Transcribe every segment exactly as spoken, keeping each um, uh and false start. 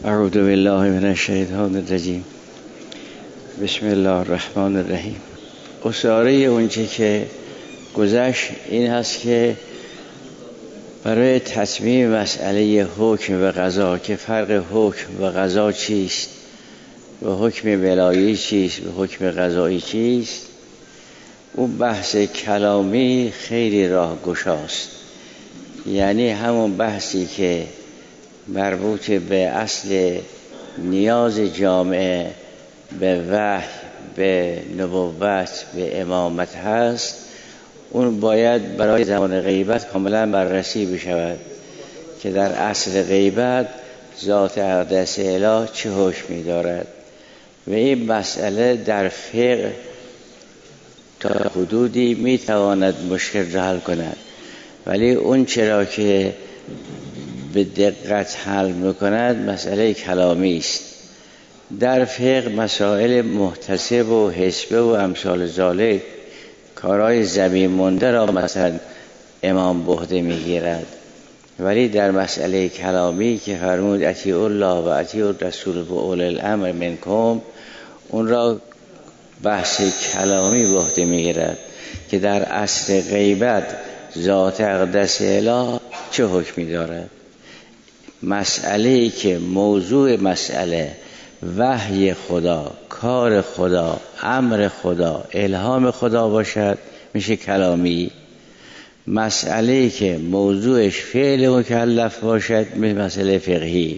اعوذ بالله من الشیطان الرجیم. بسم الله الرحمن الرحیم. اساره اونچه که گذشت این هست که برای تصمیم مسئله حکم و قضا که فرق حکم و قضا چیست و حکم ولایی چیست و حکم قضایی چیست، اون بحث کلامی خیلی راه گشاست. یعنی همون بحثی که مربوط به اصل نیاز جامعه به وحی، به نبوت، به امامت هست، اون باید برای زمان غیبت کاملا بررسی بشود که در اصل غیبت ذات اقدس اله چه حکمی دارد و این مسئله در فقه تا حدودی میتواند مشکل را حل کند، ولی اون چرا که به دقت حل میکند مسئله کلامی است. در فقه مسائل محتسب و حسبه و امثال ذالک، کارهای زمین مونده را مثلا امام به عهده میگیرد، ولی در مسئله کلامی که فرمود اطیعوا الله و اطیعوا الرسول و اولی الامر منکم، اون را بحث کلامی به عهده میگیرد که در اصل غیبت ذات اقدس اله چه حکمی دارد. مسئله‌ای که موضوع مسئله وحی خدا، کار خدا، امر خدا، الهام خدا باشد میشه کلامی. مسئله‌ای که موضوعش فعل مکلف باشد میشه مسئله فقهی.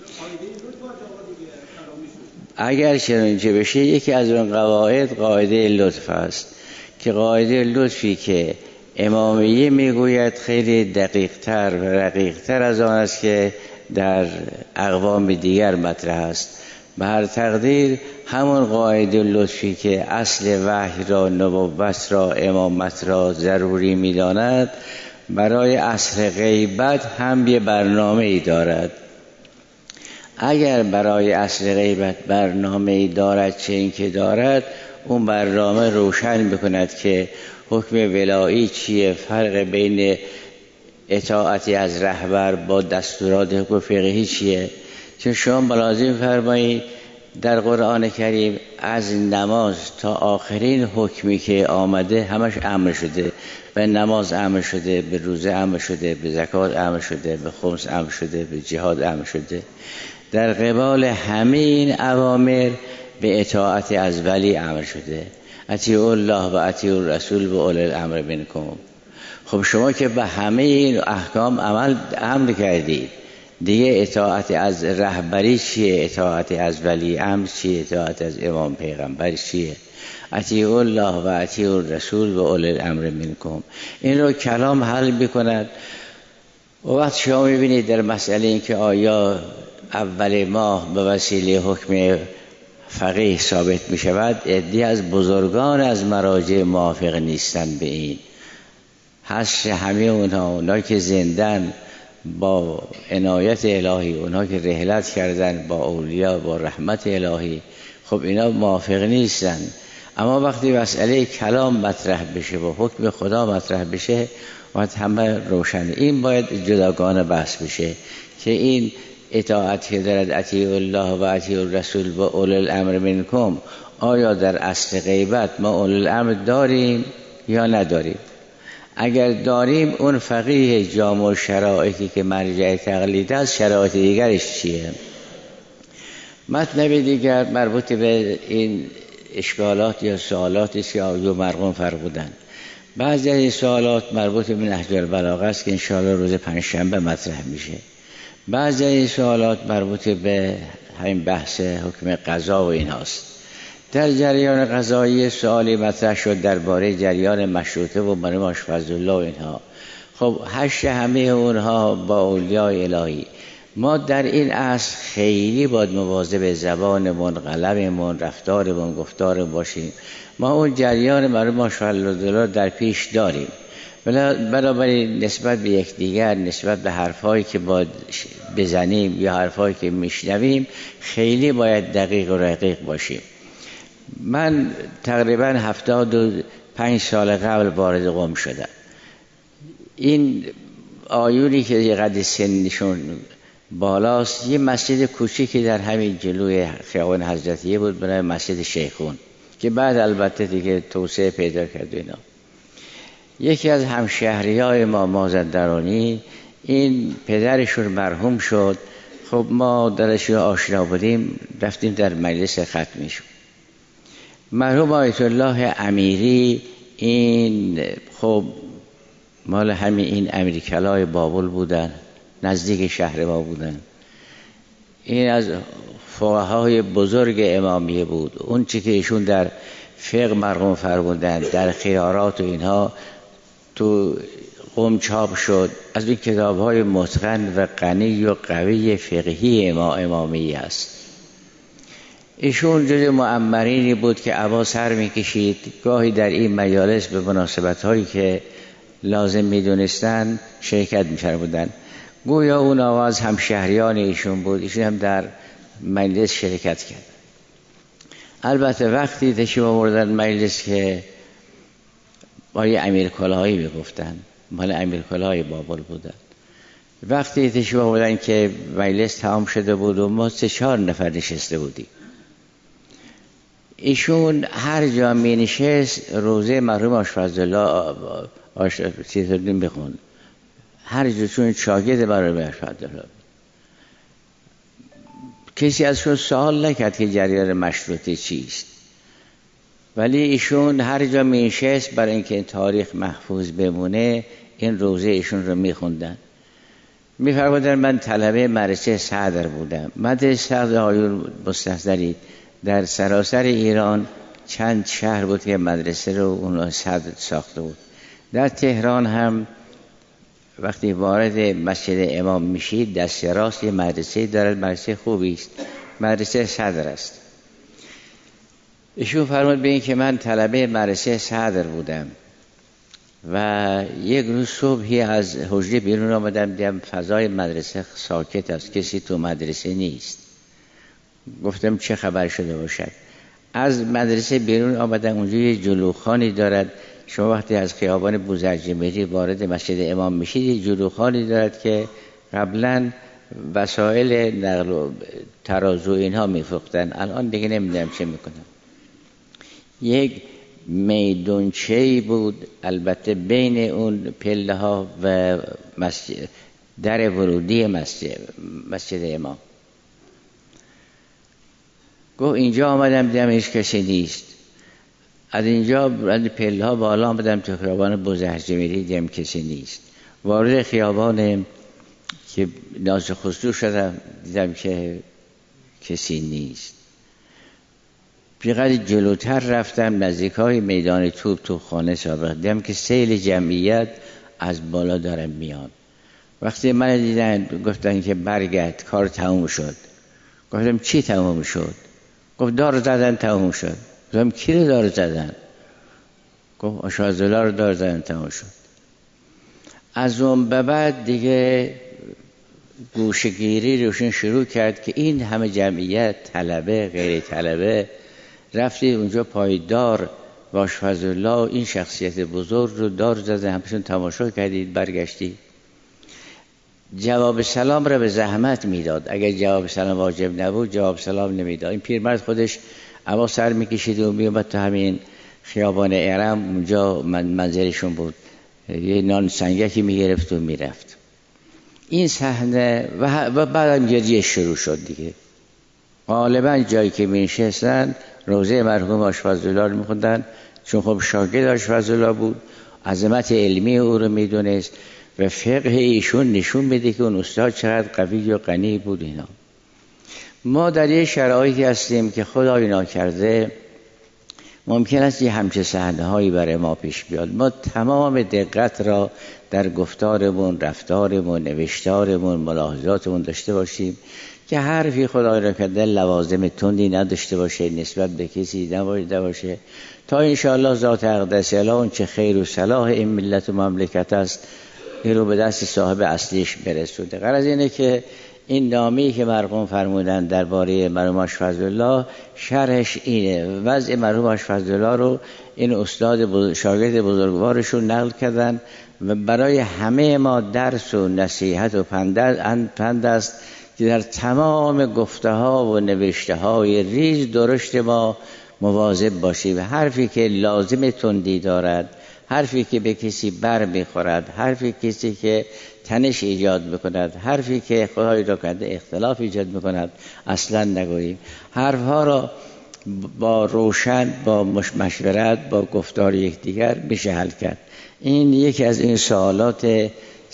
اگر چنانچه بشه یکی از اون قواعد قاعده لطف است که قاعده لطفی که امامیه میگوید خیلی دقیق‌تر و رقیق‌تر از آن است که در اقوام دیگر مطرح است. به هر تقدیر همون قاعده لطفی که اصل وحی را، نبوت را، امامت را ضروری می‌داند، برای اصل غیبت هم یه برنامه‌ای دارد. اگر برای اصل غیبت برنامه‌ای دارد چه این که دارد، اون برنامه روشن بکند که حکم ولایی چیه، فرق بین اطاعتی از رهبر با دستورات حکم فقهی چیه. چون شما ملازم فرمایید در قرآن کریم از نماز تا آخرین حکمی که آمده همش امر شده. به نماز امر شده، به روزه امر شده، به زکات امر شده، به خمس امر شده، به جهاد امر شده. در قبال همه این اوامر به اطاعت از ولی امر شده. اطیعوا الله و اطیعوا الرسول و اولی الامر منکم. خب شما که به همه این احکام عمل امر کردید، دیگه اطاعت از رهبری چیه؟ اطاعت از ولی امر چیه؟ اطاعت از امام پیغمبر چیه؟ اطیعوا الله و اطیعوا الرسول و اولی الامر منکم. این رو کلام حل بکند. و وقت شما میبینید در مسئله این که آیا اول ماه به وسیله حکم فقیه ثابت می شود، عده‌ای از بزرگان از مراجع موافق نیستند به این. هست همه اونها، اونها که زندن با عنایت الهی، اونها که رحلت کردن با اولیا، با رحمت الهی، خب اینا موافق نیستند. اما وقتی مسئله کلام مطرح بشه و حکم خدا مطرح بشه، وقت همه روشن. این باید جداگانه بحث بشه که این اطاعت که دارد اطیعوا الله و اطیعوا الرسول و اولی الامر منکم، آیا در اصل غیبت ما اولی الامر داریم یا نداریم؟ اگر داریم، اون فقیه جامع شرایطی که مرجع تقلید است، شرایط دیگرش چیه؟ مطلب دیگر مربوط به این اشکالات یا سوالاتی که آیو مرقوم فرمودند. بعضی از این سوالات مربوط به نهج البلاغه است که انشاءالله روز پنجشنبه مطرح میشه. بعضی از این سوالات مربوط به همین بحث حکم قضا و این هاست. در جریان قضایی سوالی مطرح شد درباره جریان مشروطه و مریم آشفزالله و اینها. خب هشت همه اونها با اولیاء الهی. ما در این اصل خیلی باید مواظب زبانمون، قلممون، رفتارمون، گفتارمون باشیم. ما اون جریان مریم آشفزالله در پیش داریم، بنابراین نسبت به یکدیگر، نسبت به حرفایی که باید بزنیم یا حرفایی که میشنویم، خیلی باید دقیق و رقیق باشیم. من تقریبا هفتاد و پنج سال قبل وارد قم شدم. این آیونی که یه قدر سنشون بالاست. یه مسجد کوچیکی در همین جلوی خیابان حضرتیه بود به نام مسجد شیخون که بعد البته دیگه توسعه پیدا کرد و اینا. یکی از همشهریای ما مازندرانی، این پدرشون مرحوم شد. خب ما درشون آشنا بودیم، رفتیم در مجلس ختمیشون. مرحوم آیت الله امیری این خب مال همین این امیرکلای بابل بودن، نزدیک شهر ما بودن. این از فقهای بزرگ امامیه بود. اون چی که ایشون در فقه مرحوم فرمودن، در خیارات و اینها تو قم چاپ شد. از این کتاب‌های متقن و غنی و قوی فقهی ما امامیه است. ایشون جز معمرینی بود که عبا سر میکشید، گاهی در این مجالس به مناسبت‌هایی که لازم میدونستن شرکت می‌فرمودند. گویا اون آواز هم شهریان ایشون بود، ایشون هم در مجلس شرکت کرد. البته وقتی تشریف آوردن مجلس که با یه امیر کلاهی میگفتن، مال امیر کلاهی بابل بودن. وقتی تشریف آوردن که مجلس تمام شده بود و ما سه چهار نفر نشسته بودیم، ایشون هر جا می نشست روزه مرحوم آشفزالله آشفزالله بخون، هر جا، چون شاگرد مرحوم آشفزالله. کسی ازشون سوال نکرد که جریان مشروطه چیست، ولی ایشون هر جا می نشست برای اینکه این تاریخ محفوظ بمونه این روزه ایشون رو می خوندن. می فرمودن من طلبه مدرسه صدر بودم. مدرسه صدر آیون مستحضری در سراسر ایران چند شهر بود که مدرسه رو اون صدر ساخته بود. در تهران هم وقتی وارد مسجد امام میشید دست راست یه مدرسه دارد، مدرسه خوبی است، مدرسه صدر است. ایشون فرمود به این که من طلبه مدرسه صدر بودم و یک روز صبحی از حجره بیرون آمدم، دیدم فضای مدرسه ساکت است، کسی تو مدرسه نیست. گفتم چه خبر شده باشد. از مدرسه بیرون آمدم، اونجا یه جلوخانی دارد. شما وقتی از خیابان بوزرجمهری وارد مسجد امام میشید یه جلوخانی دارد که قبلا وسایل نقل و ترازو اینها میفروختن، الان دیگه نمیدونم چه میکنن. یک میدونچه‌ای بود البته بین اون پله ها و مسجد، در ورودی مسجد مسجد امام. گفت اینجا آمدم دیدم هیچ کسی نیست. از اینجا از پله ها بالا آمدم تو خیابان بوزرجمهری دیدم کسی نیست. وارد خیابان که ناز خسرو شدم دیدم که کسی نیست. بیقدر جلوتر رفتم نزدیکای میدان توپ تو خانه سابق دیدم که سیل جمعیت از بالا دارم میان. وقتی من دیدن گفتن که برگرد کار تموم شد. گفتم چی تموم شد؟ گفت دار زدن تموم شد. گفتم کی رو دار زدن؟ گفت آشفزالله رو دار زدن تموم شد. از اون به بعد دیگه گوشه‌گیری روشون شروع کرد که این همه جمعیت طلبه غیر طلبه رفتی اونجا پایدار و آشفزالله این شخصیت بزرگ رو دار زدن، همشون تماشا کردید برگشتی. جواب سلام را به زحمت میداد، اگر جواب سلام واجب نبود جواب سلام نمیداد. این پیرمرد خودش اما سر میکشید و میومد تو همین خیابان ارم، اونجا من منزلشون بود، یه نان سنگکی میگرفت و میرفت. این صحنه و بعدم گریه شروع شد دیگه. غالبا جایی که میشستن روزه مرحوم آشفزالله رو میخوندن، چون خب شاگرد آشفزالله بود، عظمت علمی او رو میدونست و فقه ایشون نشون میده که اون استاد چقدر قوی و غنی بود. اینا ما در یه شرایطی هستیم که خدای ناکرده ممکن است یه همچه صحنه‌هایی برای ما پیش بیاد. ما تمام دقت را در گفتارمون، رفتارمون، نوشتارمون، ملاحظاتمون داشته باشیم که حرفی خدای ناکرده لوازم تندی نداشته باشه، نسبت به کسی نباشه باشه، تا انشاءالله ذات اقدس اون چه خیر و صلاح این ملت و مملکت است این رو به دست صاحب اصلیش برسونده. غرض اینه که این نامه‌ای که مرحوم فرمودن درباره مرحوم آشفزالله شرحش اینه. وضع مرحوم آشفزالله رو این استاد بزرگ، شاگرد بزرگوارشون نقل کردن و برای همه ما درس و نصیحت و پند است که در تمام گفته ها و نوشته های ریز درشت ما مواظب باشیم. حرفی که لازم تندی دارد، حرفی که به کسی بر میخورد، حرفی کسی که تنش ایجاد میکند، حرفی که خدای را کرده اختلاف ایجاد میکند اصلا نگوییم. حرفها را با روشن، با مشورت، با گفتار یکدیگر میشه حل کرد. این یکی از این سوالات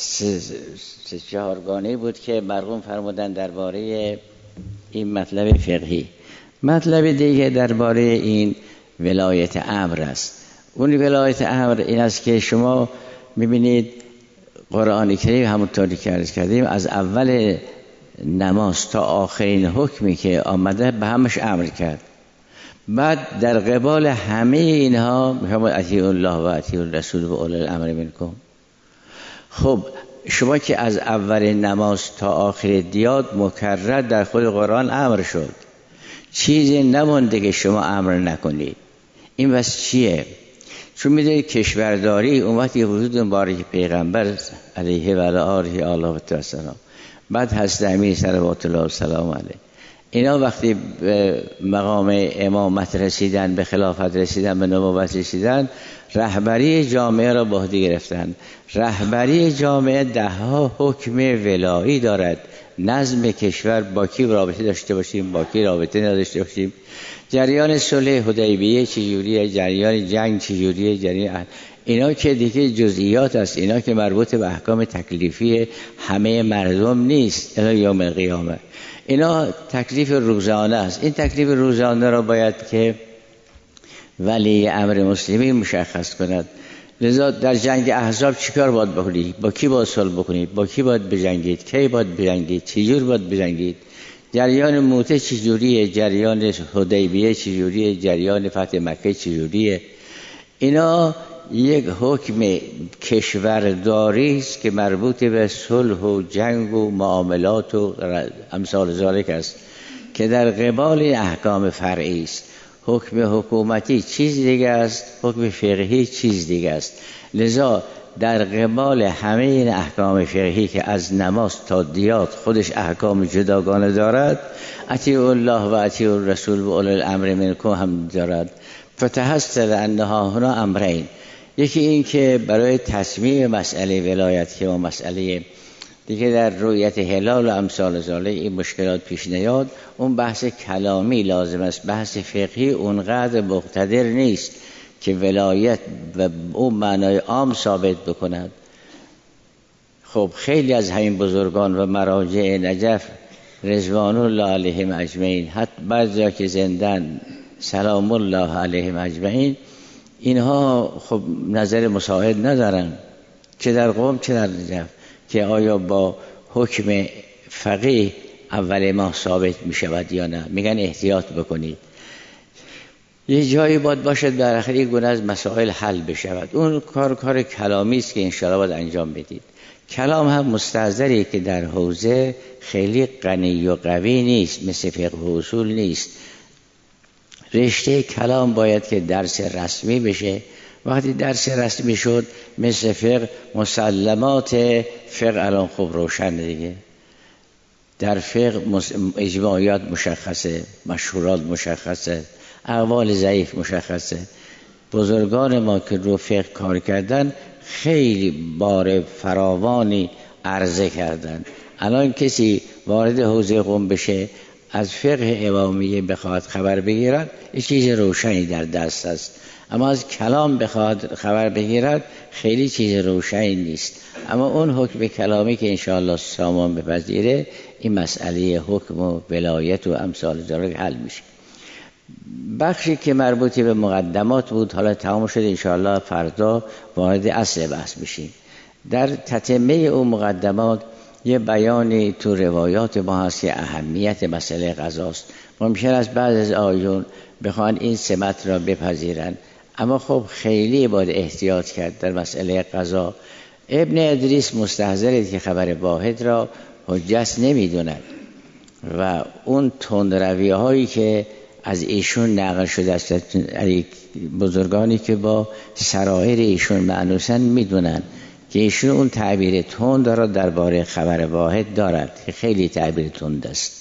سه چهارگانه بود که مرحوم فرمودن درباره این مطلب فقهی. مطلب دیگه درباره این ولایت امر است. اون ولایت امر این است که شما میبینید قرآن کریم همونطوری که عرض کردیم از اول نماز تا آخرین حکمی که آمده به همش امر کرد. بعد در قبال همه اینها میفرماید اطیعوا الله و اطیعوا الرسول و اولی الامر منکم. خب شما که از اول نماز تا آخر دیات مکرر در خود قرآن امر شد، چیزی نمونده که شما امر نکنید. این واسه چیه؟ چون میدونید کشورداری اون وقتی حضور مبارک پیغمبر علیه و آله و السلام، بعد حضرت امیر صلوات الله و سلام علیه، اینا وقتی به مقام امامت رسیدن، به خلافت رسیدن، به نبوت رسیدن، رهبری جامعه را به عهده گرفتن. رهبری جامعه ده ها حکم ولایی دارد. نظم کشور با کی رابطه داشته باشیم، با کی رابطه نداشته باشیم، جریان صلح حدیبیه چجوریه، جریان جنگ چجوریه، جریان اینا که دیگه جزئیات است. اینا که مربوط به احکام تکلیفی همه مردم نیست الی یوم القیامه. اینا تکلیف روزانه است. این تکلیف روزانه را باید که ولی امر مسلمین مشخص کند. لذا در جنگ احزاب چیکار باید بکنید؟ با کی باید صلح بکنید؟ با کی باید بجنگید؟ کی باید بجنگید؟ چجور باید بجنگید؟ جریان موته چجوریه؟ جریان حدیبیه چجوریه؟ جریان فتح مکه چجوریه؟ اینا یک حکم کشورداری است که مربوط به صلح و جنگ و معاملات و امثال ذالک است که در قبال احکام فرعی است. حکم حکومتی چیز دیگه است، حکم فقهی چیز دیگه است. لذا در قبال همه این احکام فقهی که از نماز تا دیات خودش احکام جداگانه دارد، اطیعوا الله و اطیعوا الرسول و اولی الامر منکم هم دارد. فتحصل انها هنا امرین. یکی این که برای تصمیم مسئله ولایت که و مسئله دیگه در رؤیت هلال و امثال ذالک این مشکلات پیش نیاد، اون بحث کلامی لازم است. بحث فقهی اونقدر مقتدر نیست که ولایت و اون معنای عام ثابت بکند. خب خیلی از همین بزرگان و مراجع نجف رضوان الله علیهم اجمعین، حتی بعضیا که زندن سلام الله علیهم اجمعین، اینها خب نظر مساعد ندارن چه در قم چه در نجف که آیا با حکم فقیه اول ماه ثابت می شود یا نه. میگن احتیاط بکنید. یه جایی باید باشد در آخر یک گونه از مسائل حل بشود. اون کار کار کلامی است که انشاءالله باید انجام بدید. کلام هم مستحضری که در حوزه خیلی غنی و قوی نیست، مثل فقه و اصول نیست. رشته کلام باید که درس رسمی بشه. وقتی درس رسمی شد مثل فقه، مسلمات فقه الان خوب روشن دیگه. در فقه اجماعیات مشخصه، مشهورات مشخصه، اقوال ضعیف مشخصه. بزرگان ما که رو فقه کار کردن خیلی بار فراوانی عرضه کردن. الان کسی وارد حوزه قم بشه از فقه امامیه بخواد خبر بگیرد، یه چیز روشنی در دست است. اما از کلام بخواد خبر بگیرد خیلی چیز روشنی نیست. اما اون حکم کلامی که انشاءالله سامان بپذیره، این مسئله حکم و ولایت و امثال ذالک حل میشه. بخشی که مربوط به مقدمات بود حالا تمام شد، انشاءالله فردا وارد اصل بحث میشیم. در تتمه اون مقدمات یه بیانی تو روایات ما هست که اهمیت مسئله قضاست. ممکن است بعض از آیون بخوان این سمت را بپذیرن، اما خب خیلی باید احتیاط کرد در مسئله قضا. ابن ادریس مستحضرید که خبر واحد را حجت نمیدونن و اون تندروی هایی که از ایشون نقل شده است، بزرگانی که با سرائر ایشون معنوسن میدونن که ایشون اون تعبیر تند را درباره خبر واحد دارد که خیلی تعبیر تند است.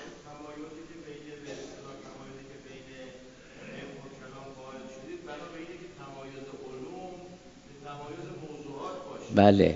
بله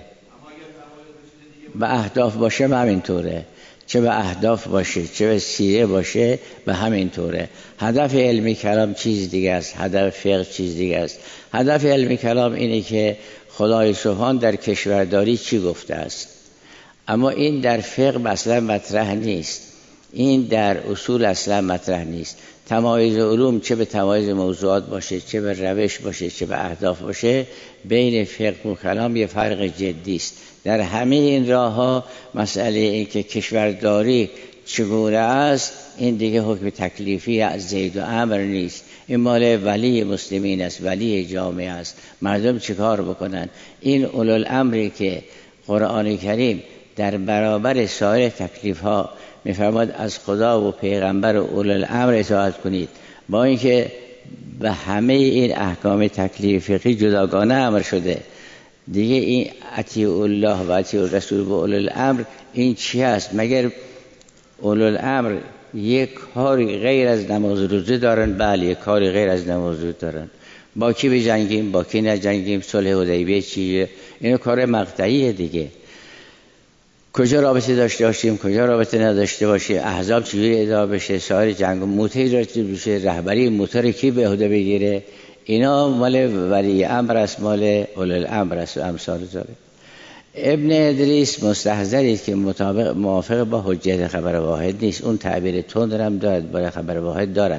به اهداف باشه به همین طوره، چه به اهداف باشه چه به سیره باشه به همین طوره. هدف علمی کلام چیز دیگه است، هدف فقه چیز دیگه است. هدف علمی کلام اینه که خدای سبحان در کشورداری چی گفته است، اما این در فقه اصلا مطرح نیست، این در اصول اصلا مطرح نیست. تمایز علوم چه به تمایز موضوعات باشه چه به روش باشه چه به اهداف باشه، بین فقه و کلام یه فرق جدی است. در همه این راه ها مسئله این که کشورداری چگونه است این دیگه حکم تکلیفی از زید و عمرو نیست، این مال ولی مسلمین است، ولی جامعه است، مردم چیکار بکنن. این اولوالامری که قرآن کریم در برابر سایر تکلیف ها میفرماد از خدا و پیغمبر و اولوالامر اطاعت کنید، با اینکه به همه این احکام تکلیفی فقهی جداگانه امر شده، دیگه این اطیع الله و اطیع الرسول و اولوالامر این چی است؟ مگر اولوالامر یک کاری غیر از نماز روزه دارن؟ بله یک کاری غیر از نماز روزه دارن. با کی بجنگیم با کی نجنگیم، صلح حدیبیه چیه، اینو کار مقطعیه دیگه. کجا رابطه داشته باشیم کجا رابطه نداشته باشیم، احزاب چجوری ادامه بشه، سایر جنگ و موتی را چجوری بشه، رهبری موتور کی به عهده بگیره، اینا مال ولی امر است، مال اولوالامر است و امثال ذالک. ابن ادریس مستحضری که مطابق موافق با حجت خبر واحد نیست، اون تعبیر تند هم دارد با خبر واحد دارد،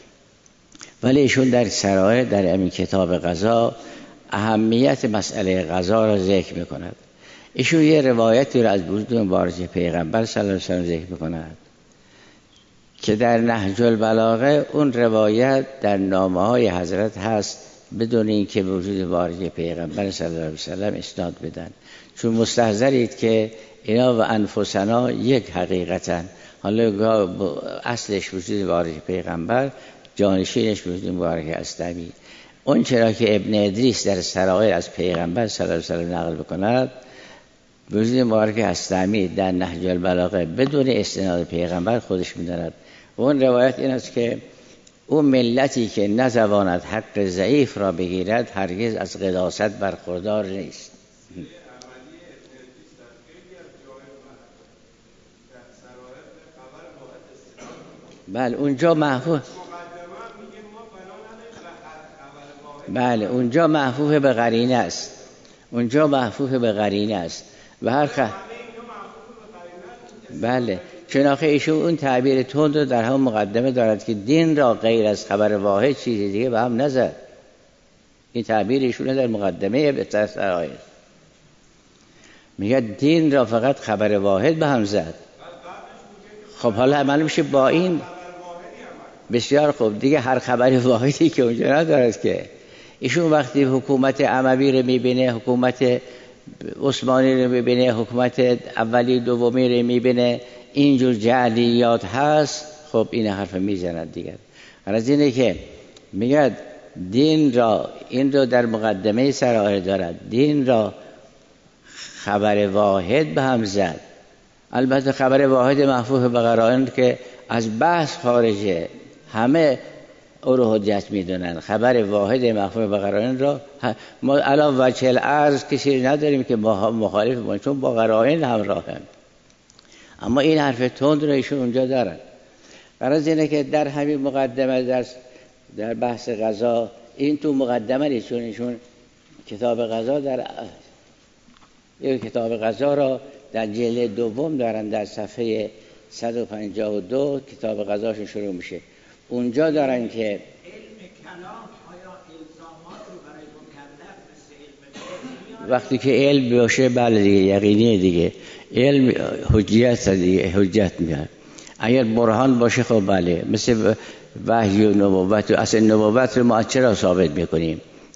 ولی ایشون در سرائر در همین کتاب قضا اهمیت مسئله قضا را ذکر میکند. ایشون یه روایتی را از وجود مبارک پیغمبر صلی الله علیه و سلم ذکر میکند که در نهج البلاغه اون روایت در نامه های حضرت هست بدون اینکه به وجود مبارک پیغمبر صلی الله علیه و سلم اسناد بدن، چون مستحضرید که اینا و انفسنا یک حقیقتا، حالا اصلش وجود مبارک پیغمبر، جانشینش وجود مبارک اسلمی. اون چرا که ابن ادریس در سرائر از پیغمبر صلی الله علیه و سلم نقل بکند، وجود مبارک اسلامی در نهج البلاغه بدون استناد پیغمبر خودش می‌داند. و اون روایت این است که اون ملتی که نتواند حق ضعیف را بگیرد هرگز از قداست برخوردار نیست. بله اونجا محفوظ بله اونجا محفوظ به قرینه است، اونجا محفوظ به قرینه است و هر خ... بله چون آخه ایشون اون تعبیر تند رو در هم مقدمه دارد که دین را غیر از خبر واحد چیزی دیگه به هم نزد. این تعبیر ایشون در مقدمه به سرائر میگه دین را فقط خبر واحد به هم زد. خب حالا عمل میشه با این بسیار خوب دیگه، هر خبر واحدی که اونجا ندارد که. ایشون وقتی حکومت اموی رو میبینه، حکومت عثمانی رو میبینه، حکومت اولی دومی رو میبینه، اینجور جعلیات هست، خب این حرف میزند دیگر. از اینه که میگه دین را، این رو در مقدمه سرائر دارد، دین را خبر واحد به هم زد. البته خبر واحد محفوظ به قرائن که از بحث خارجه، همه او رو حجت میدونن. خبر واحد محفوظ به قرائن را ما الان وجه العرض کسی نداریم که مخالف باشه، چون با قرائن همراه هم. اما این حرف تند رو ایشون اونجا دارن. غرض اینه که در همین مقدمه در در بحث قضا، این تو مقدمه ایشون ایشون کتاب قضا در این کتاب قضا را در جلد دوم دارن، در صفحه صد و پنجاه و دو کتاب قضاشون شروع میشه. اونجا دارن که علم کلام آیا الزامات رو برای مکلف مثل علم وقتی که علم باشه بله دیگه یقینیه دیگه، علم حجیت دیگه، حجت میاد. اگر برهان باشه خب بله، مثل وحی و نبوت، اصل نبوت رو ما چرا ثابت میکنیم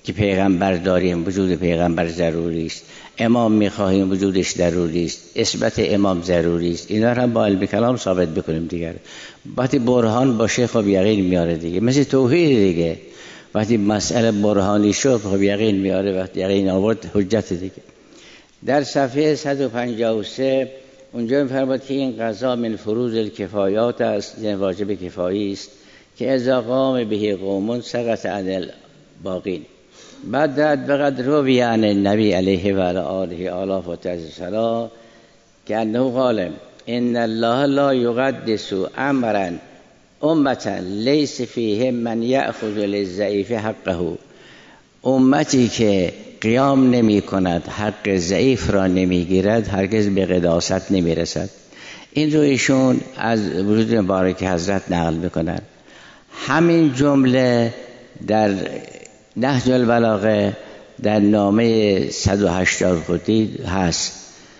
که پیغمبر داریم، وجود پیغمبر ضروری است، امام میخواهیم، وجودش ضروری است، اثبات امام ضروری است. اینا رو هم با علم کلام ثابت بکنیم دیگر. وقتی برهان باشه خب یقین میاره دیگه، مثل توحید دیگه. وقتی مسئله برهانی شد خب یقین میاره، وقتی یقین آورد حجت دیگه. در صفحه صد و پنجاه و سه اونجا می‌فرماید که این قضا من فروض الکفایات است، یعنی واجب کفایی است که اذا قام به قوم سقط عن الباقین. بعد داد بقد روی عن النبی علیه و آله آلاف و تسلا که انه قال ان الله لا یقدس امرا امتا لیس فیه من یأخذ للضعیف حقه. امتی که قیام نمی کند، حق ضعیف را نمی گیرد، هرگز به قداست نمی رسد. این رو ایشون از وجود مبارک حضرت نقل میکنند. همین جمله در نهج البلاغه در نامه صد و هشتاد خودی هست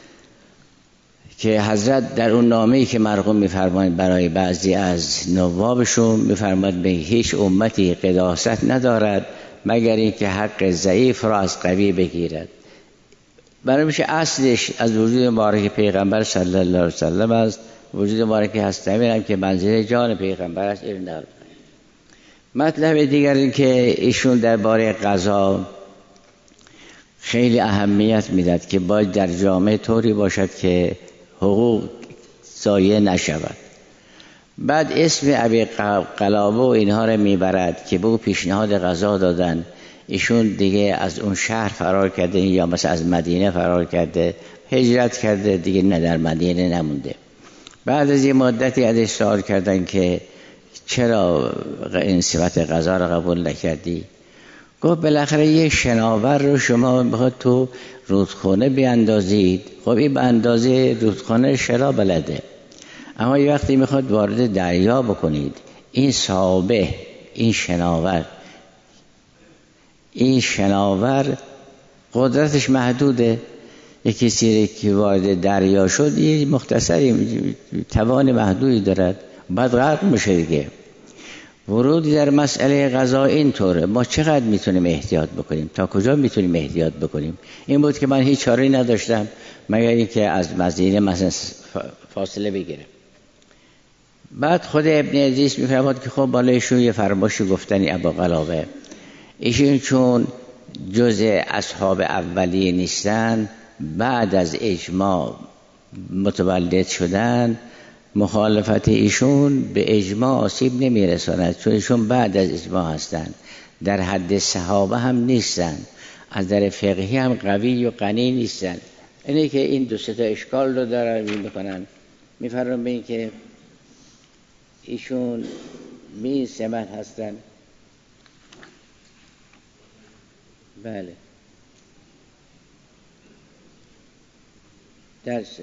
که حضرت در اون نامه‌ای که مرقوم می‌فرمایند برای بعضی از نوابشون می‌فرماید به هیچ امتی قداست ندارد مگر اینکه حق ضعیف را از قوی بگیرد. برای میشه اصلش از وجود مبارک پیغمبر صلی الله علیه و سلم است. وجود مبارک هست هم که منزل جان پیغمبر است. این در مطلب دیگر این که ایشون درباره قضا خیلی اهمیت میداد که باید در جامعه طوری باشد که حقوق ضایع نشود. بعد اسم ابی قلابه و اینها رو میبرد که به او پیشنهاد قضا دادن. ایشون دیگه از اون شهر فرار کرده یا مثلا از مدینه فرار کرده، هجرت کرده دیگه، نه در مدینه نمونده. بعد از یه مدتی ازش سوال کردن که چرا این صفت قضا رو قبول نکردی؟ گفت بالاخره یه شناور رو شما بخواد تو رودخانه بیاندازید، خب این به اندازه رودخانه شنا بلده، اما یه وقتی میخواد وارد دریا بکنید، این صابه، این شناور این شناور قدرتش محدوده. یکی کسی که وارد دریا شد یه مختصری توان محدودی دارد، بعد غرق میشه دیگه. ورودی در مسئله قضا اینطوره. ما چقدر میتونیم احتیاط بکنیم؟ تا کجا میتونیم احتیاط بکنیم؟ این بود که من هیچ چاره‌ای نداشتم مگر اینکه از مدینه مثلا فاصله بگیرم. بعد خود ابن عزیز میفرماد که خب بالایشون یه فرماشی گفتنی ابو قلابه، ایشون چون جزء اصحاب اولیه نیستن، بعد از اجماع متولد شدن، مخالفت ایشون به اجماع آسیب نمیرساند، چون ایشون بعد از اجماع هستند، در حد صحابه هم نیستن، از در فقهی هم قوی و غنی نیستن. اینه که این دو سه تا اشکال رو دارن میکنن. میفرمایند به این که ایشون می سمت هستن. بله درسه.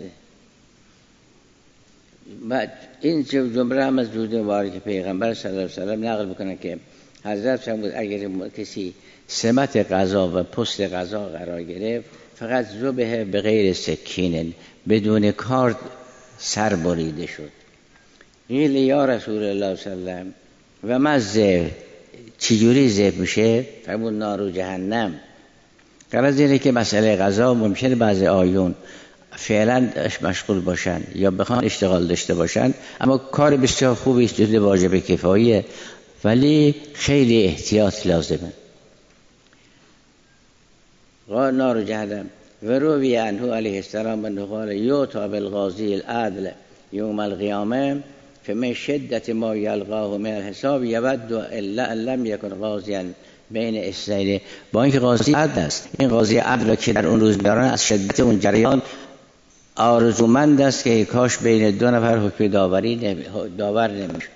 بعد این جمله هم از وجود مبارک پیغمبر صلی الله علیه و سلم نقل میکنن که حضرت فرمود اگر کسی سمت قضا و پست قضا قرار گرفت، فقط ذبح به غیر سکین، بدون کار سر بریده شد. قیل یا رسول الله صلی الله علیه و سلم و مزه چجوری ذبح میشه؟ فرمود نار جهنم. غرض اینه که مسئله قضا ممکنه بعضی آیون فعلا مشغول باشن یا بخوان اشتغال داشته باشن، اما کار بسیار خوبی است، جزء واجب کفاییه، ولی خیلی احتیاط لازمه. قال نار جهنم و روی عنه علیه السلام انه قال یوتا بالغازی العدل یوم القیامه فمن شدت ما یلقاه من الحساب یود الا لم یکن غازیا بین اثنین. با اینکه قاضی عدل است، این قاضی عدل که در اون روز میارن از شدت اون جریان آرزومند است که کاش بین دو نفر حکم داوری نمی... داور نمیشه.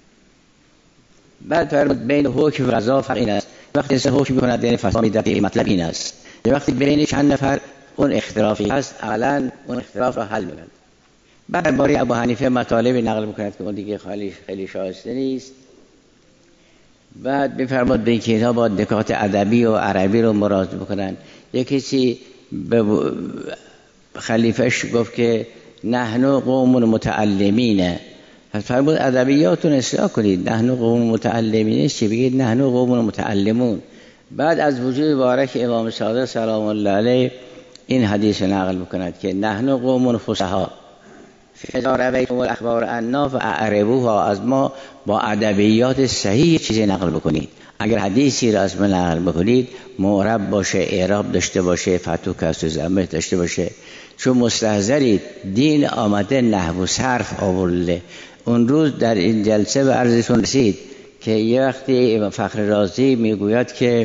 بعد فرمود بین حکم و قضا فرق این است، وقتی انسان حکم میکند یعنی فساد می‌دهد، مطلب این است وقتی بین چند نفر اون اختلافی هست اولا اون اختلاف را حل می‌کند. بعد درباره ابو حنیفه مطالبی نقل می‌کند که اون دیگه خیلی خیلی شایسته نیست. بعد می‌فرماد به اینکه اینها با نکات ادبی و عربی رو مراجعه بکنن. یکی کسی به خلیفهش گفت که نحن قوم متعلمین، پس فرمود ادبیاتون اصلاح کنید. نحن قوم متعلمین چی؟ بگید نحن قوم متعلمون. بعد از وجود مبارک امام صادق سلام الله علیه این حدیث نقل میکند که نحن قوم فصحا فاذا رویتم الاخبار عنا فاعربوها، از ما با ادبیات صحیح چیزی نقل بکنید. اگر حدیثی را از من نقل بکنید معرب باشه، اعراب داشته باشه، فتح و کسر و ضمه داشته باشه، چون مستحضرید دین آمده نحو و صرف آورده. اون روز در این جلسه به عرضتون رسید که یه وقتی فخر رازی میگوید که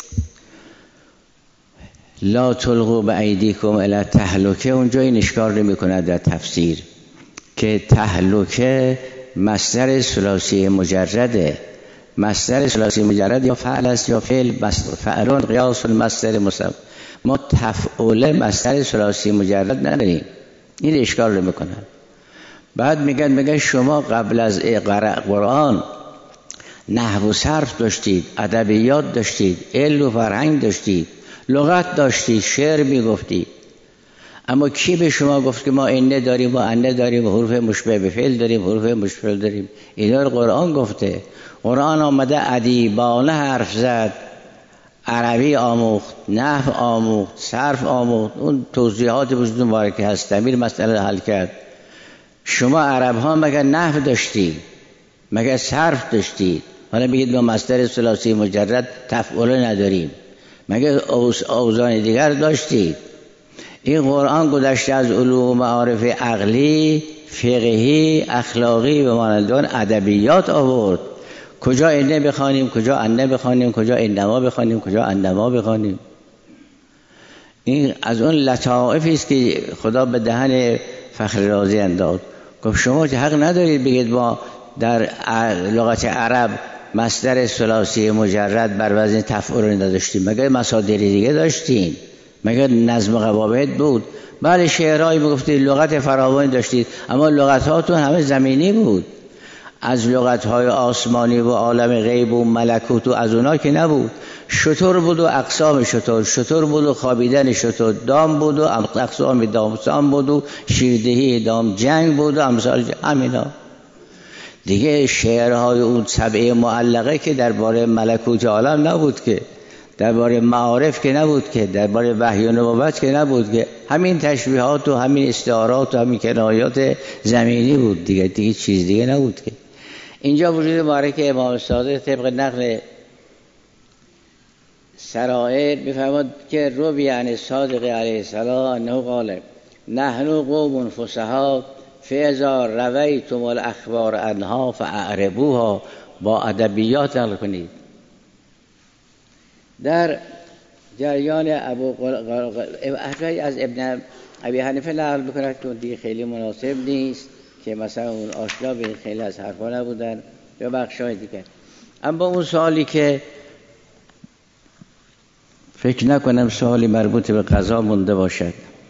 لا تلقوا بایدیکم الی تهلکه، اونجا این اشکال نمی کند در تفسیر که تهلکه مصدر ثلاثی مجرده. مصدر ثلاثی مجرد یا فعل است یا فعل، فعلون قیاس المصدر مسبب. ما تفعول مصدر ثلاثی مجرد نداریم، این اشکال رو میکنن. بعد میگن میگن شما قبل از قرآن نحو و صرف داشتید، ادبیات داشتید، علم و فرهنگ داشتید، لغت داشتید، شعر میگفتید، اما کی به شما گفت که ما اینه داریم و انه داریم و حروف مشبه به فعل داریم، حروف مشبه داریم؟ اینا رو قرآن گفته. قرآن آمده ادیبانه حرف زد، عربی آموخت، نحو آموخت، صرف آموخت، اون توضیحات وجود مبارکه هست، امیر مسئله حل کرد. شما عرب ها مگر نحو داشتید، مگر صرف داشتید؟ حالا بگید ما مصدر ثلاثی مجرد تفعول نداریم، مگر اوزان دیگر داشتید؟ این قرآن گذشته از علوم معارف عقلی، فقهی، اخلاقی و مانند آن ادبیات آورد. کجا اینه بخوانیم، کجا انه بخوانیم، کجا انما بخوانیم، کجا انما بخوانیم؟ این از اون لطائفی است که خدا به دهن فخر رازی انداخت. گفت شما که حق ندارید بگید ما در لغت عرب مصدر ثلاثی مجرد بر وزن تفعول نداشتیم، مگر مصادر دیگه داشتیم؟ مگر نظم قواعد بود؟ بله شعرهایی میگفتید، لغت فراوانی داشتید، اما لغتاتون همه زمینی بود. از لغتهای آسمانی و عالم غیب و ملکوت و از اونا که نبود. شتر بود و اقسام شتر، شتر بود و خوابیدن شتر، دام بود و اقسام دام، سام بود و شیردهی دام، جنگ بود و امثال همینا دیگه. شعرهای اون سبعه معلقه که درباره ملکوت عالم نبود، که درباره معارف که نبود، که درباره وحی و نبوت که نبود، که همین تشبیهات و همین استعارات و همین کنایات زمینی بود دیگه، دیگه چیز دیگه نبود. که اینجا وجود مبارک امام صادق طبق نقل سرائر میفرماد که روی عن صادق علیه السلام انه قال نحن قوم فصحا فاذا رویتم الاخبار عنها فاعربوها، با ادبیات نقل کنید. در جریان ابو قل... از ابن ابی حنیفه نقل بکنند که دیگه خیلی مناسب نیست، که مثلا اون آشنا به خیلی از حرفا نبودن یا بخشای دیگه. اما اون سوالی که فکر نکنم سوالی مربوط به قضا مونده باشد.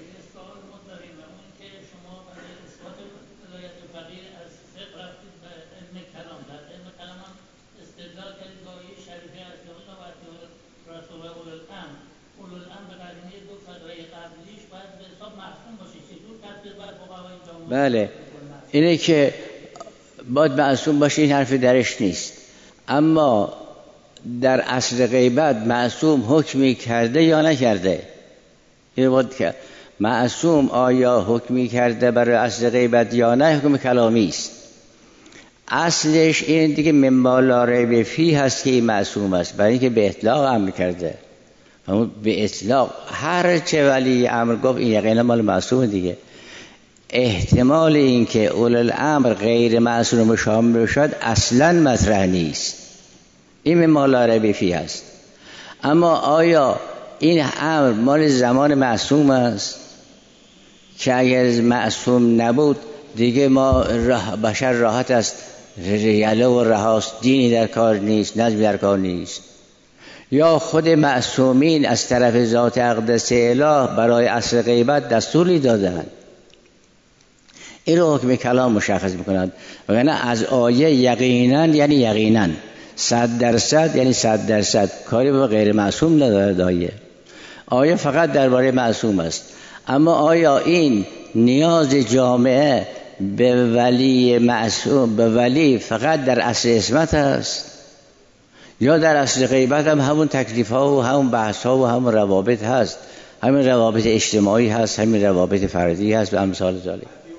بله اینه که باید معصوم باشه، این حرف درش نیست. اما در اصل غیبت معصوم حکمی کرده یا نکرده؟ این باید که معصوم آیا حکمی کرده برای اصل غیبت یا نه، حکم کلامی است. اصلش این دیگه من ما لا ریب فیه هست که این معصوم است، برای اینکه به اطلاق امر کرده. همون به اطلاق هر چه ولی امر گفت این یقینا مال معصوم دیگه. احتمال این که اول الامر غیر معصوم شامل بشد اصلا مطرح نیست، این من ما لا ریب فیه است. اما آیا این امر مال زمان معصوم است که اگر معصوم نبود دیگه ما راه بشر راحت است، ریاله و رهاست، دینی در کار نیست، نظمی در کار نیست؟ یا خود معصومین از طرف ذات اقدس اله برای اصل غیبت دستوری دادند؟ این رو حکم کلام مشخص میکنند. وگرنه از آیه یقینا یعنی یقینا، صد درصد یعنی صد درصد، کاری به غیر معصوم ندارد. آیه آیه فقط درباره معصوم است. اما آیا این نیاز جامعه به ولی معصوم، به ولی فقط در اصل عصمت است یا در اصل غیبت هم همون تکلیف ها و همون بحث ها و همون روابط هست، همین روابط اجتماعی هست، همین روابط فردی هست و امثال ذالک.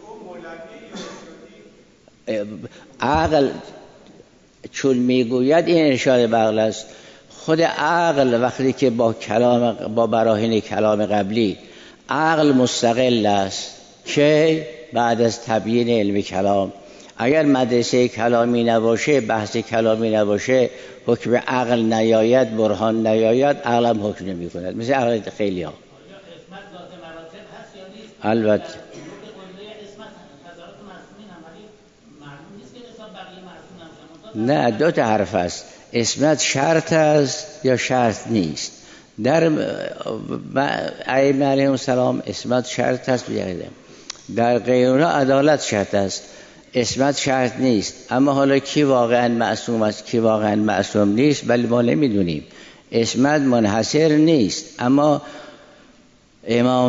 عقل چون میگوید این ارشاد به عقل است. خود عقل وقتی که با کلام با براهین کلام قبلی عقل مستقل است که بعد از تبیین علم کلام، اگر مدرسه کلامی نباشه، بحث کلامی نباشه، حکم عقل نیاید، برهان نیاید، عقل هم حکم نمی کند. مثل عقل خیلی ها. البته نه، دو تا حرف است. اسمت شرط است یا شرط نیست. در ائمه علیهم السلام اسمت شرط است، در غیر اونها عدالت شرط است، اسمت شرط نیست. اما حالا کی واقعا معصوم است کی واقعا معصوم نیست ولی ما نمیدونیم. اسمت منحصر نیست، اما امام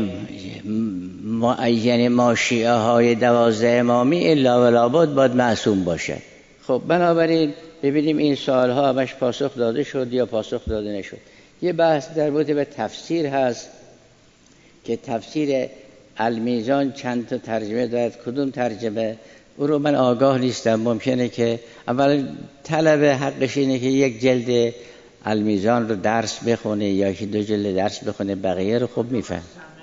معین ما شیعه های دوازده امامی الا ولابد باید معصوم باشد. خب بنابراین ببینیم این سوال ها همش پاسخ داده شد یا پاسخ داده نشد. یه بحث در مورد به تفسیر هست که تفسیر المیزان چند تا ترجمه دارد، کدوم ترجمه او رو من آگاه نیستم. ممکنه که اول طلب حقش اینه که یک جلد المیزان رو درس بخونه یا که دو جلد درس بخونه، بقیه رو خوب میفهم.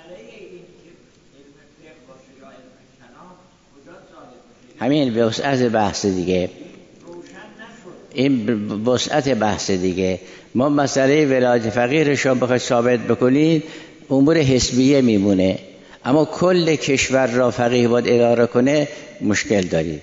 همین به وسعت بحث دیگه، این وسعت بحث دیگه. ما مسئله ولایت فقیه رو شما بخواید ثابت بکنید امور حسبیه میمونه، اما کل کشور را فقیه باید اداره کنه مشکل دارید.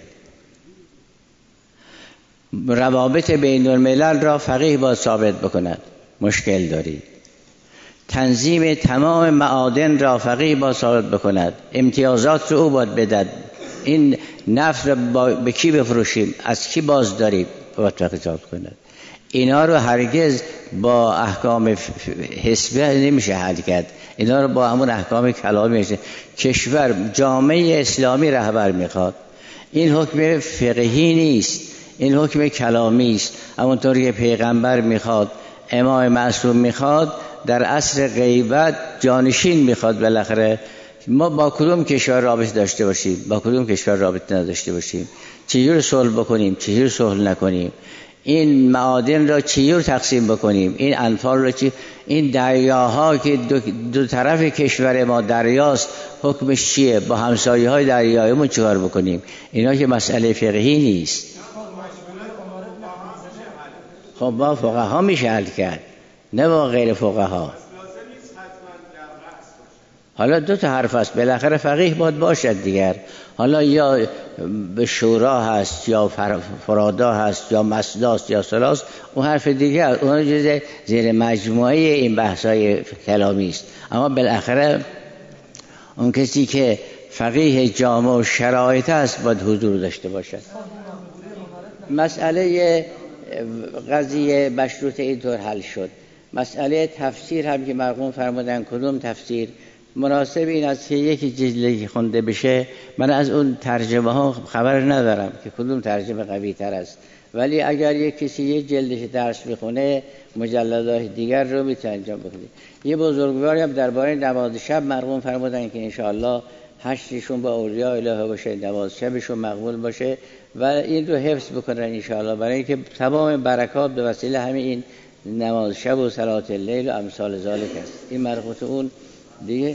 روابط بین الملل را فقیه باید ثابت بکند مشکل دارید. تنظیم تمام معادن را فقیه باید ثابت بکند، امتیازات رو او باید بدهد. این نفت را به کی بفروشیم، از کی باز داریم، باید فقیه ثابت کند. اینا رو هرگز با احکام حسبیه نمیشه حل کرد، اینا رو با همون احکام کلامی میشه. کشور جامعه اسلامی رهبر میخواد، این حکم فقهی نیست، این حکم کلامی است. همونطور که پیغمبر میخواد، امام معصوم میخواد، در عصر غیبت جانشین میخواد. بالاخره ما با کدوم کشور رابطه داشته باشیم، با کدوم کشور رابطه نداشته باشیم، چجور صلح بکنیم، چجور صلح نکنیم، این معادن را چجور تقسیم بکنیم، این انفال را چی، این دریاها که دو, دو طرف کشور ما دریاست حکمش چیه، با همسایه های دریایمون چیکار بکنیم. اینا که مسئله فقهی نیست. خب با فقها میشه حل کرد، نه با غیر فقها. حالا دو تا حرف است، بالاخره فقیه باید باشد دیگر. حالا یا به شورا هست یا فرادا هست یا مسداست یا سلاست، اون حرف دیگر، اون جزء زیر مجموعه این بحث‌های کلامی است. اما بالاخره اون کسی که فقیه جامع و شرایط است باید حضور داشته باشد. مسئله قضیه مشروط اینطور حل شد. مسئله تفسیر هم که مرحوم فرمودن کدوم تفسیر مناسب این است که یکی جلدی خونده بشه. من از اون ترجمه ها خبر ندارم که کدوم ترجمه قوی تر است، ولی اگر یک کسی یک جلدش درس بخونه مجلدات دیگر رو میتونه انجام بده. یه بزرگواری هم درباره نماز شب مرحوم فرمودن که انشاءالله هشتشون با اولیاء الهی باشه، نماز شبشون مقبول باشه و این رو حفظ بکنن انشاءالله، برای اینکه تمام برکات به وسیله همین این نماز شب و صلات اللیل و امثال ذالک است. این مربوط اون دیگه.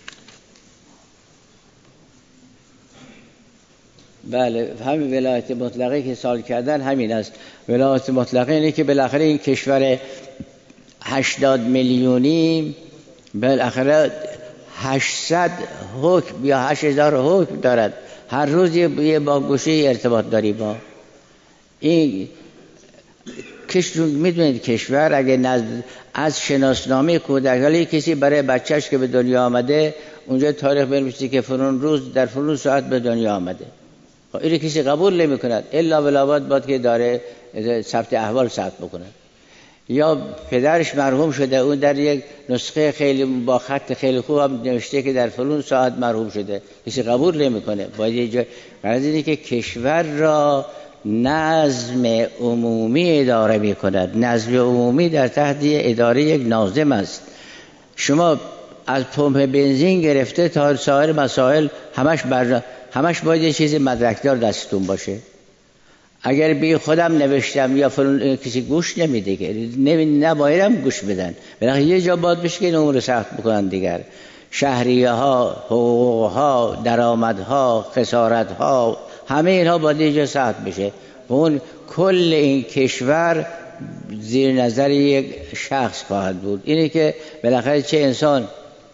بله، همین ولایت مطلقه که سال کردن همین است. ولایت مطلقه اینه که بالاخره این کشور هشتاد میلیونی بالاخره هشتصد حکم یا هشت هزار حکم دارد. هر روز یه با گوشه ارتباط داریم با این کشور. میدونید کشور اگه نزد از شناسنامه کودک، حالا کسی برای بچهش که به دنیا آمده اونجا تاریخ بنویسه که فلان روز در فلان ساعت به دنیا آمده، خب این کسی قبول نمی کند الا بلاواد باید که داره ثبت احوال ثبت بکنه. یا پدرش مرحوم شده، اون در یک نسخه خیلی با خط خیلی خوب هم نوشته که در فلان ساعت مرحوم شده، کسی قبول نمی کنه. باید یه جای غرض اینه که کشور را نظم عمومی اداره می کند. نظم عمومی در تحت اداره یک ناظم است. شما از پمپ بنزین گرفته تا سایر مسائل همش بر همش باید یه چیز مدرکدار دستتون باشه. اگر بی خودم نوشتم یا فلان کسی گوش نمیده که نبایدم گوش بدن. ولی یه جا باید بشه که این امور سخت بکنن دیگر. شهریه ها، حقوق ها، درآمد ها، خسارت ها، همه اینها باید یه جا سخت بشه. و اون کل این کشور زیر نظر یک شخص خواهد بود. اینه که بالاخره چه انسان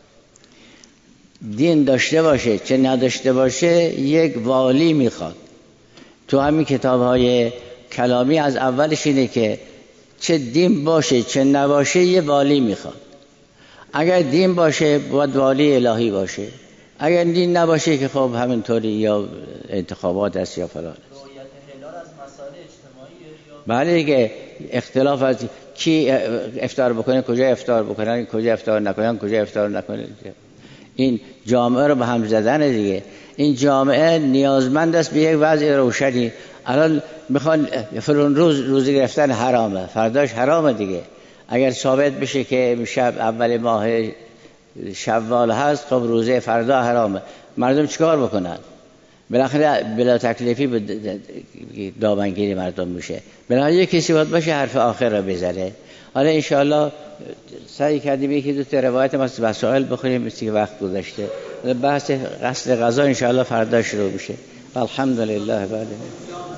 دین داشته باشه چه نداشته باشه یک والی میخواد. تو همین کتاب‌های کلامی از اولش اینه که چه دین باشه چه نباشه یه والی میخواد. اگر دین باشه باید والی الهی باشه، اگر دین نباشه که خب همینطوری یا انتخابات است یا فلان. بله دیگه اختلاف از کی افطار بکنه، کجا افطار بکنن، کجا افطار نکنن، کجا افطار نکنن. این جامعه رو به هم زدن دیگه. این جامعه نیازمند است به یک وضع روشنی. الان میخوان فلان روز روزی گرفتن حرامه، فرداش حرامه دیگه. اگر ثابت بشه که شب اول ماه شوال هست خب روزه فردا حرامه، مردم چیکار بکنن؟ بالاخره بلا تکلیفی دامنگیری مردم میشه. بالاخره یک کسی باید باشه حرف آخر رو بزنه. حالا انشاءالله سعی کردیم یکی دو تا روایت ما مسائل بخونیم مثل که وقت گذشته. بحث قصد غذا انشاءالله فردا شروع میشه. الحمدلله. بله.